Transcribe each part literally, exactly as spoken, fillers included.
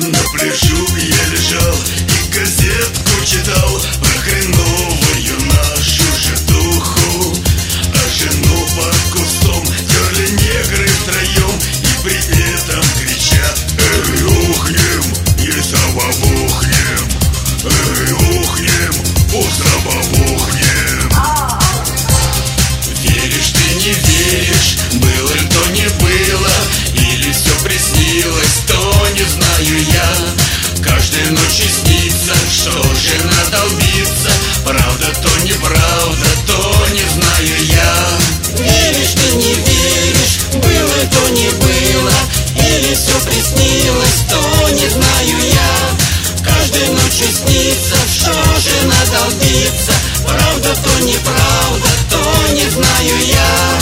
На пляжу я лежал и газетку читал про хреновую нашу житуху. А жену под кустом терли негры втроем и при этом кричат: эй, ухнем, и забабухнем, эй, ухнем, усабабухнем. Веришь ты, не веришь, было ли то не было, или все приснилось, то не знаю я. Каждой ночью снится, что жена долбится, правда то неправда, то не знаю я. Веришь ты, не веришь, было то не было, или все приснилось, то не знаю я. Каждой ночью снится, что жена долбится, правда то неправда, то не знаю я.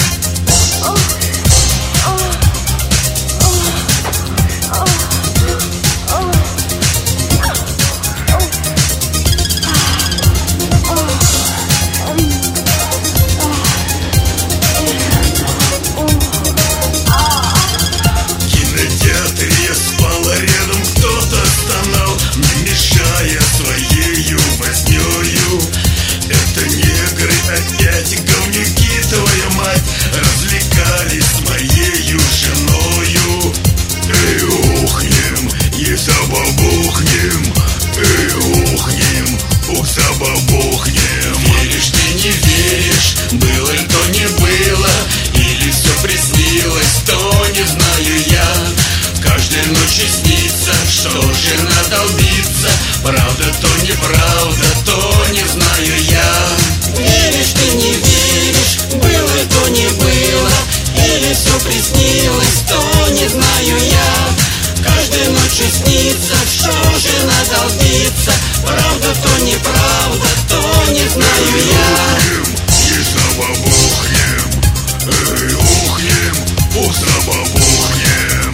Опять говнюки, твою мать, развлекались с моею женою. Эй, ухнем, и забабухнем, эй, ухнем, усабабухнем. Веришь ты, не веришь, было ли то не было, или все приснилось, то не знаю я. Каждой ночью снится, что жена долбится, правда то неправда, то не знаю я. Веришь ты, не веришь, было то не было, или все приснилось, то не знаю я. Каждой ночью снится, что жена долбится, правда то неправда, то не знаю я. И забабухнем, эй, ухнем, усабабухнем.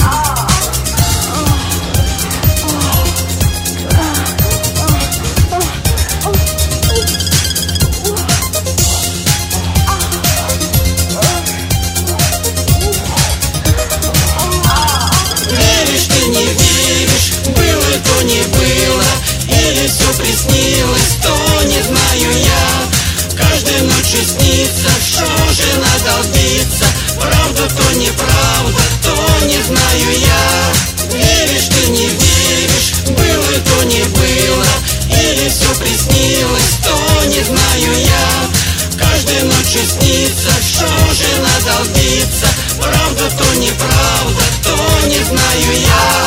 Не было, или все приснилось, то не знаю я. Каждой ночью снится, что жена долбится, правда то неправда, то не знаю я. Веришь ты, не веришь, было то не было, или все приснилось, то не знаю я. Каждой ночью снится, что жена долбится, правда то неправда, то не знаю я.